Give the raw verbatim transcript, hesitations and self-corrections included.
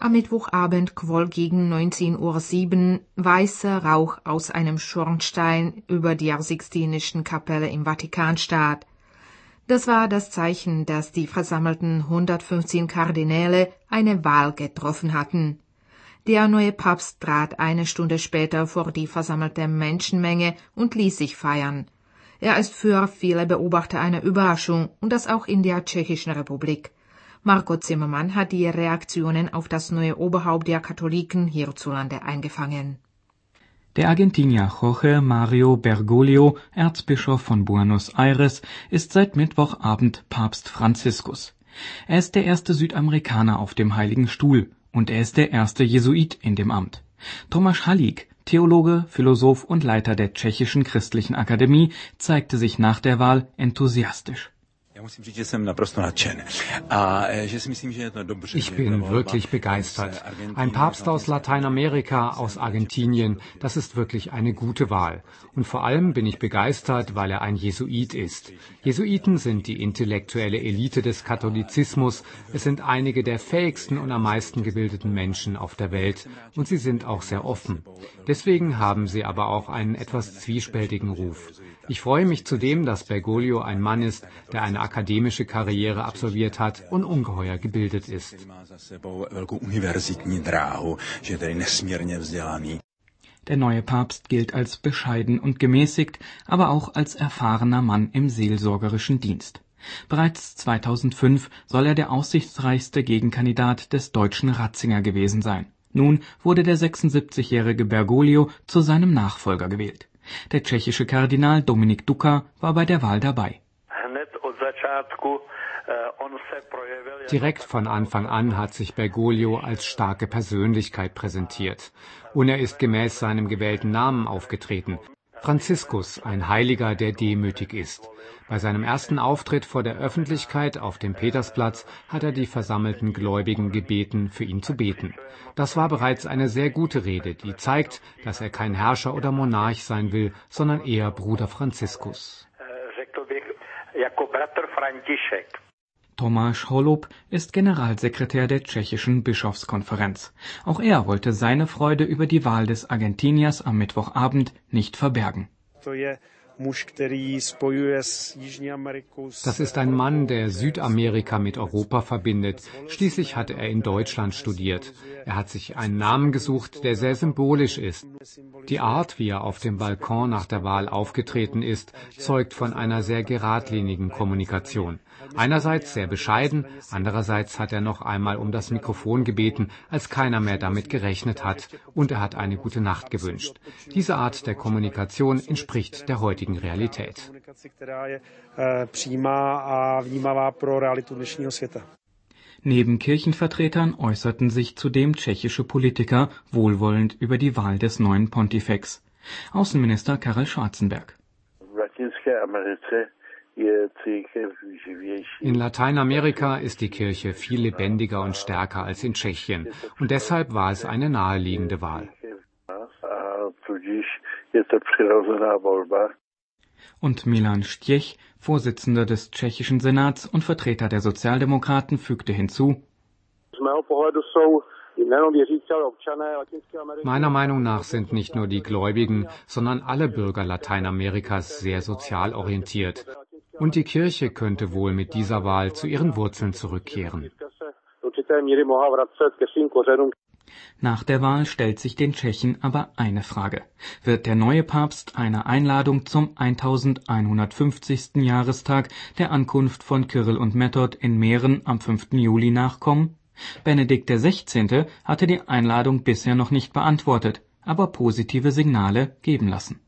Am Mittwochabend quoll gegen neunzehn Uhr sieben weißer Rauch aus einem Schornstein über der Sixtinischen Kapelle im Vatikanstaat. Das war das Zeichen, dass die versammelten hundertfünfzehn Kardinäle eine Wahl getroffen hatten. Der neue Papst trat eine Stunde später vor die versammelte Menschenmenge und ließ sich feiern. Er ist für viele Beobachter eine Überraschung, und das auch in der Tschechischen Republik. Marco Zimmermann hat die Reaktionen auf das neue Oberhaupt der Katholiken hierzulande eingefangen. Der Argentinier Jorge Mario Bergoglio, Erzbischof von Buenos Aires, ist seit Mittwochabend Papst Franziskus. Er ist der erste Südamerikaner auf dem Heiligen Stuhl und er ist der erste Jesuit in dem Amt. Tomáš Halík, Theologe, Philosoph und Leiter der Tschechischen Christlichen Akademie, zeigte sich nach der Wahl enthusiastisch. Ich bin wirklich begeistert. Ein Papst aus Lateinamerika, aus Argentinien, das ist wirklich eine gute Wahl. Und vor allem bin ich begeistert, weil er ein Jesuit ist. Jesuiten sind die intellektuelle Elite des Katholizismus. Es sind einige der fähigsten und am meisten gebildeten Menschen auf der Welt. Und sie sind auch sehr offen. Deswegen haben sie aber auch einen etwas zwiespältigen Ruf. Ich freue mich zudem, dass Bergoglio ein Mann ist, der eine akademische Karriere absolviert hat und ungeheuer gebildet ist. Der neue Papst gilt als bescheiden und gemäßigt, aber auch als erfahrener Mann im seelsorgerischen Dienst. Bereits zweitausendfünf soll er der aussichtsreichste Gegenkandidat des deutschen Ratzinger gewesen sein. Nun wurde der sechsundsiebzigjährige Bergoglio zu seinem Nachfolger gewählt. Der tschechische Kardinal Dominik Duka war bei der Wahl dabei. Direkt von Anfang an hat sich Bergoglio als starke Persönlichkeit präsentiert. Und er ist gemäß seinem gewählten Namen aufgetreten. Franziskus, ein Heiliger, der demütig ist. Bei seinem ersten Auftritt vor der Öffentlichkeit auf dem Petersplatz hat er die versammelten Gläubigen gebeten, für ihn zu beten. Das war bereits eine sehr gute Rede, die zeigt, dass er kein Herrscher oder Monarch sein will, sondern eher Bruder Franziskus. Tomáš Holub ist Generalsekretär der tschechischen Bischofskonferenz. Auch er wollte seine Freude über die Wahl des Argentiniers am Mittwochabend nicht verbergen. Das ist ein Mann, der Südamerika mit Europa verbindet. Schließlich hat er in Deutschland studiert. Er hat sich einen Namen gesucht, der sehr symbolisch ist. Die Art, wie er auf dem Balkon nach der Wahl aufgetreten ist, zeugt von einer sehr geradlinigen Kommunikation. Einerseits sehr bescheiden, andererseits hat er noch einmal um das Mikrofon gebeten, als keiner mehr damit gerechnet hat, und er hat eine gute Nacht gewünscht. Diese Art der Kommunikation entspricht der heutigen Realität. Neben Kirchenvertretern äußerten sich zudem tschechische Politiker wohlwollend über die Wahl des neuen Pontifex. Außenminister Karel Schwarzenberg. In Lateinamerika ist die Kirche viel lebendiger und stärker als in Tschechien, und deshalb war es eine naheliegende Wahl. Und Milan Štěch, Vorsitzender des tschechischen Senats und Vertreter der Sozialdemokraten, fügte hinzu: Meiner Meinung nach sind nicht nur die Gläubigen, sondern alle Bürger Lateinamerikas sehr sozial orientiert. Und die Kirche könnte wohl mit dieser Wahl zu ihren Wurzeln zurückkehren. Nach der Wahl stellt sich den Tschechen aber eine Frage. Wird der neue Papst einer Einladung zum eintausendeinhundertfünfzigsten Jahrestag der Ankunft von Kyrill und Method in Mähren am fünften Juli nachkommen? Benedikt der Sechzehnte hatte die Einladung bisher noch nicht beantwortet, aber positive Signale geben lassen.